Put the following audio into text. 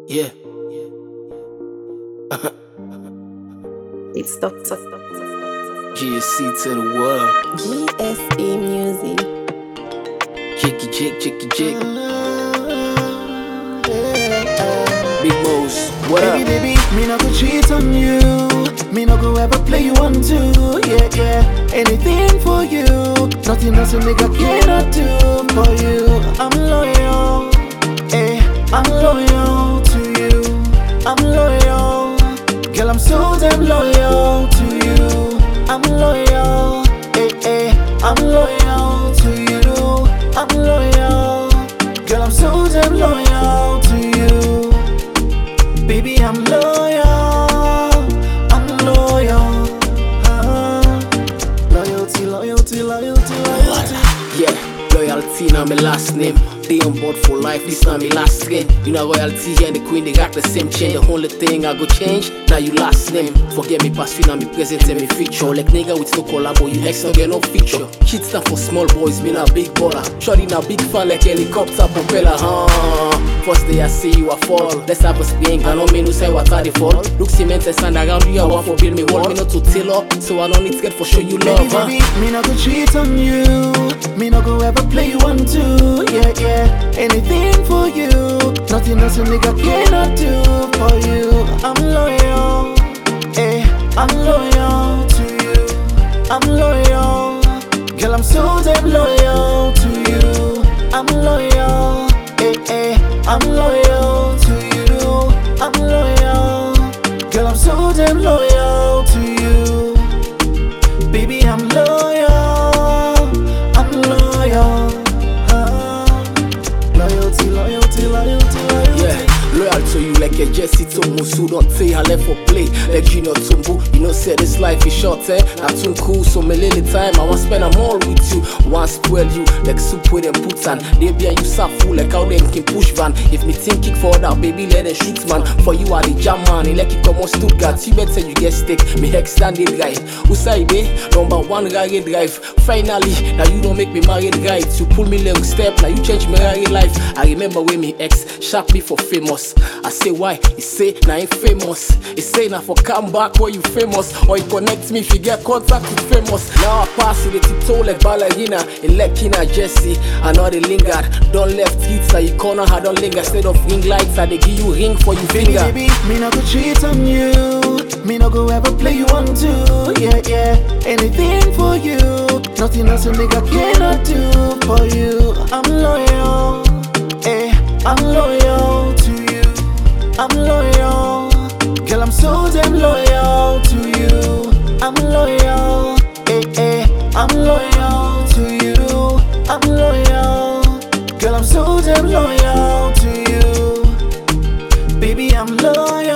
Yeah. It's Dr. GSC to the world. GSE Music. Jicky jick, jicky jick. Big Mo's, what Baby, up? baby, me not go cheat on you. Me not go ever play you on two. Yeah, yeah, anything for you. Nothing else a nigga cannot do for you. I'm loyal, eh, I'm loyal to you. I'm loyal, girl, I'm so damn loyal to you. I'm loyal, eh, eh, I'm loyal to you. I'm loyal, girl, I'm so damn loyal to you. Baby, I'm loyal, I'm loyal. Loyalty, loyalty, loyalty, loyalty. Yeah, loyalty now my last name. They on board for life, this now my last name. You know royalty and the queen, they got the same chain. The only thing I go change, now you last name. Forget me past, you now me present and me future. Like nigga with no collabo, you ex no get no feature. Shit stand for small boys, me not big baller. Shorty now big fan like helicopter propeller, First day I see you, I fall. Let's have a spin, I don't mean to say what I the fall. Look cement and stand around you, I want for build me wall. Me not to tailor, so I don't need to get for show you love, Baby, baby, me not go cheat on you. Me not go ever play you on two. Yeah, yeah, anything for you. Nothing else a nigga cannot do for you. I'm loyal, eh, I'm loyal to you. I'm loyal, girl, I'm so damn loyal to you. I'm loyal, eh, eh, I'm loyal to you. I'm loyal, girl, I'm so damn loyal to you. Baby, I'm loyal, I'm loyal. Loyalty, loyalty, loyalty, loyalty. Yeah, loyal to you like a Jesse Tomusu. Don't say I left for play like Junior Tumbu. You know, say this life is short, eh? Not too cool, so me little time I want spend them all with you. Want spoil you like soup with them puts and they be you full like how them can push van. If me think kick for that, baby, let them shoot man. For you are the jam man, like you come on Stuttgart. You better you get stick, me extended guy. Who side eh? Number one ride drive. Finally, now you don't make me married right. You pull me little step, now you change me married life. I remember when me ex sharp me for famous. I say why? He say now ain't famous. He say now for come back where you famous. Or he connect me if you get contact with famous. Now I pass it, it toe like ballerina. In Lekina Jesse, I know they lingered. Don't left hits like you corner, I don't linger. Instead of ring lights, I they give you ring for you finger. Baby, me not go cheat on you. Me not go ever play you on two. Yeah, yeah, anything for you. Nothing else a nigga cannot do for you. I'm loyal, eh, I'm loyal to you. I'm loyal, girl, I'm so damn loyal to you. I'm loyal, eh, eh, I'm loyal to you. I'm loyal, girl, I'm so damn loyal to you. Baby, I'm loyal.